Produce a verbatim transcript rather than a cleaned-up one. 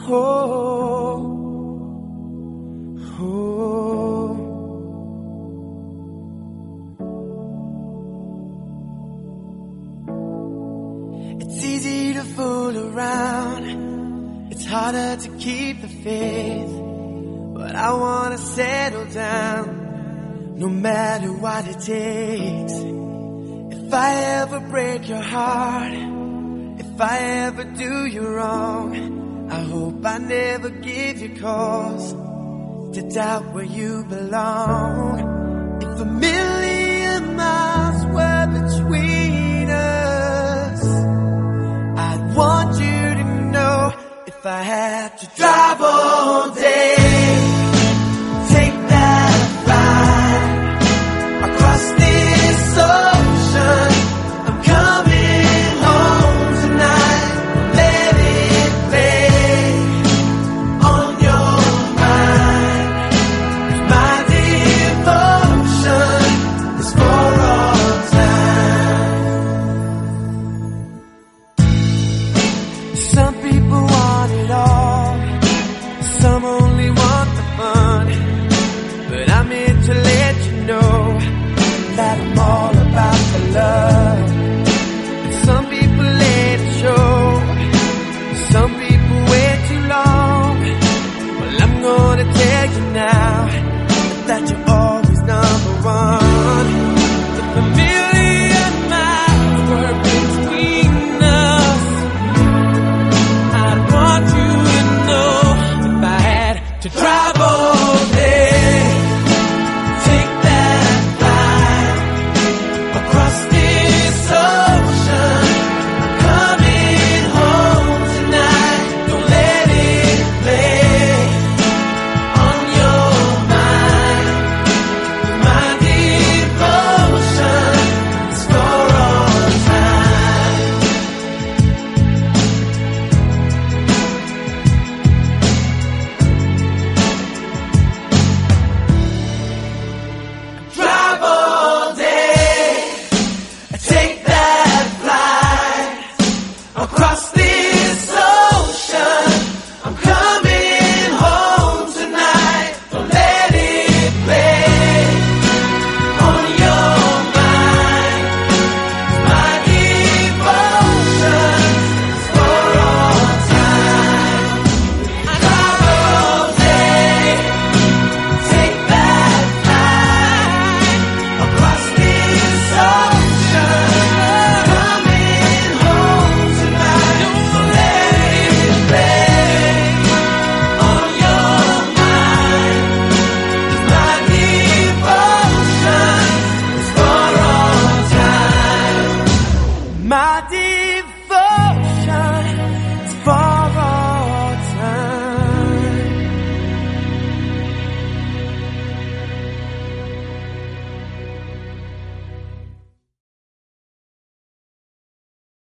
Oh, oh. It's easy to fool around, it's harder to keep the faith, but I wanna settle down, no matter what it takes. If I ever break your heart, if I ever do you wrong, I hope I never give you cause to doubt where you belong. If a million miles were between us, I'd want you to know, if I had to drive all day, take that flight across this ocean, I'm coming home tonight. Let it play on your mind, 'cause my devotion is for all time. Some people want it all, some only want the fun, but I'm here to let you know that I'm all about the love. And some people let it show, some people wait too long. Well, I'm gonna tell you now that you're always number one. If a million miles were between us, I'd want you to know, if I had to drive all day, take that flight across this ocean, I'm coming home tonight. Don't let it play on your mind. My devotion is for all time. Drive all day, take that flight across this